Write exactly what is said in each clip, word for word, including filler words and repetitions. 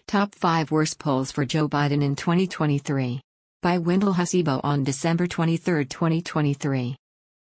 Top five Worst Polls for Joe Biden in twenty twenty-three. By Wendell Hasibo on December twenty-third, twenty twenty-three.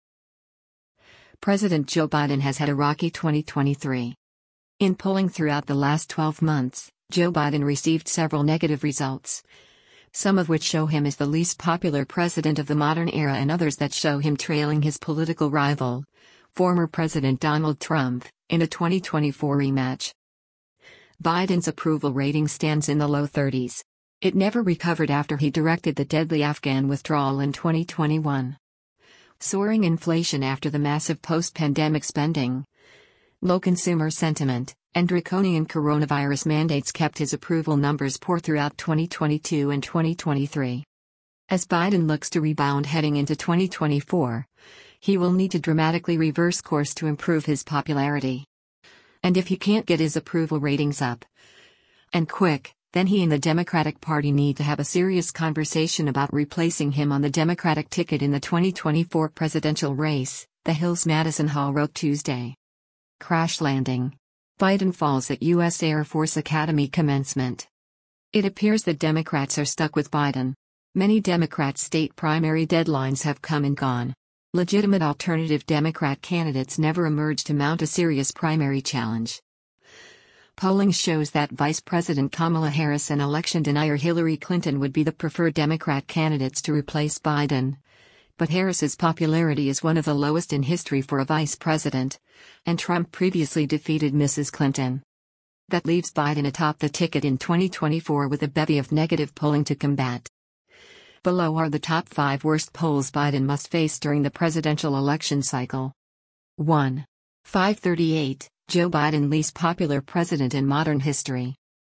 President Joe Biden has had a rocky twenty twenty-three. In polling throughout the last twelve months, Joe Biden received several negative results, some of which show him as the least popular president of the modern era and others that show him trailing his political rival, former President Donald Trump, in a twenty twenty-four rematch. Biden's approval rating stands in the low thirties. It never recovered after he directed the deadly Afghan withdrawal in twenty twenty-one. Soaring inflation after the massive post-pandemic spending, low consumer sentiment, and draconian coronavirus mandates kept his approval numbers poor throughout twenty twenty-two and twenty twenty-three. As Biden looks to rebound heading into twenty twenty-four, he will need to dramatically reverse course to improve his popularity. And if he can't get his approval ratings up, and quick, then he and the Democratic Party need to have a serious conversation about replacing him on the Democratic ticket in the twenty twenty-four presidential race, The Hill's Madison Hall wrote Tuesday. Crash landing. Biden falls at U S Air Force Academy commencement. It appears that Democrats are stuck with Biden. Many Democrat state primary deadlines have come and gone. Legitimate alternative Democrat candidates never emerge to mount a serious primary challenge. Polling shows that Vice President Kamala Harris and election denier Hillary Clinton would be the preferred Democrat candidates to replace Biden. But Harris's popularity is one of the lowest in history for a vice president, and Trump previously defeated Missus Clinton. That leaves Biden atop the ticket in twenty twenty-four with a bevy of negative polling to combat. Below are the top five worst polls Biden must face during the presidential election cycle. one. five thirty-eight, Joe Biden least popular president in modern history.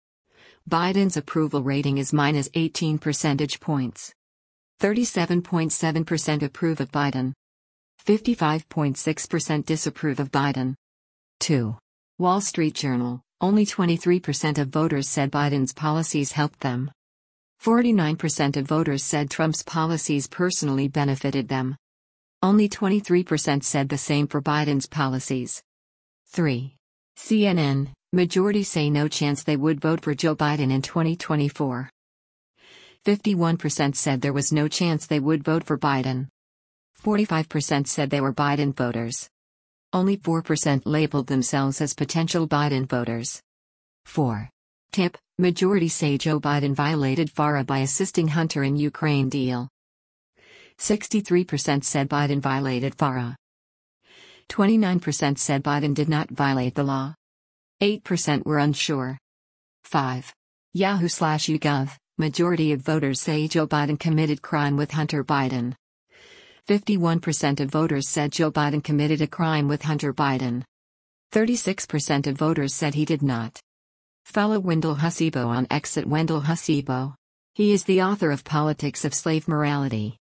Biden's approval rating is minus eighteen percentage points. thirty-seven point seven percent approve of Biden. fifty-five point six percent disapprove of Biden. two. Wall Street Journal, only twenty-three percent of voters said Biden's policies helped them. forty-nine percent of voters said Trump's policies personally benefited them. Only twenty-three percent said the same for Biden's policies. three. C N N, majority say no chance they would vote for Joe Biden in twenty twenty-four. fifty-one percent said there was no chance they would vote for Biden. forty-five percent said they were Biden voters. Only four percent labeled themselves as potential Biden voters. four. Tip, majority say Joe Biden violated FARA by assisting Hunter in Ukraine deal. sixty-three percent said Biden violated FARA. twenty-nine percent said Biden did not violate the law. eight percent were unsure. five. Yahoo slash YouGov, majority of voters say Joe Biden committed crime with Hunter Biden. fifty-one percent of voters said Joe Biden committed a crime with Hunter Biden. thirty-six percent of voters said he did not. Follow Wendell Hasibo on X at Wendell Hasibo. He is the author of Politics of Slave Morality.